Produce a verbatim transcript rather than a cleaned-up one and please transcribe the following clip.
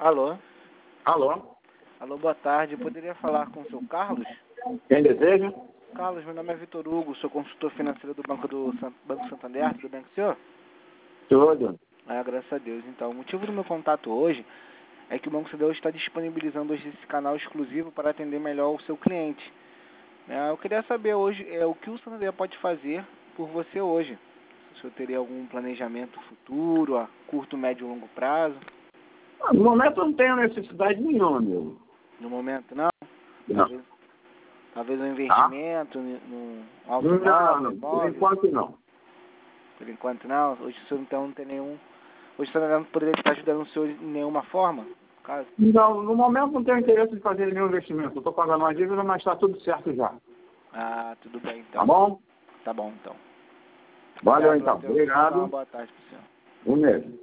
Alô? Alô? Alô, boa tarde. Eu poderia falar com o seu Carlos? Quem deseja? Carlos, meu nome é Vitor Hugo, sou consultor financeiro do Banco do San... Banco Santander. Tudo bem com o senhor? Tudo. Ah, graças a Deus. Então, o motivo do meu contato hoje é que o Banco Santander está disponibilizando hoje esse canal exclusivo para atender melhor o seu cliente. É, eu queria saber hoje é, o que o Santander pode fazer por você hoje. Se o senhor teria algum planejamento futuro, a curto, médio e longo prazo. Ah, no momento eu não tenho necessidade nenhuma, meu. No momento, não? Não. Talvez, talvez um investimento no, no automóvel, Não, não. Por imóvel? enquanto não. Por enquanto não? Hoje o senhor então não tem nenhum... Hoje o senhor não poderia estar ajudando o senhor em nenhuma forma? No caso? Não, no momento não tenho interesse de fazer nenhum investimento. Eu estou pagando uma dívida, mas está tudo certo já. Ah, tudo bem então. Tá bom? Tá bom então. Valeu Obrigado então. pela atenção. Uma Obrigado. boa tarde pro senhor. Um mesmo.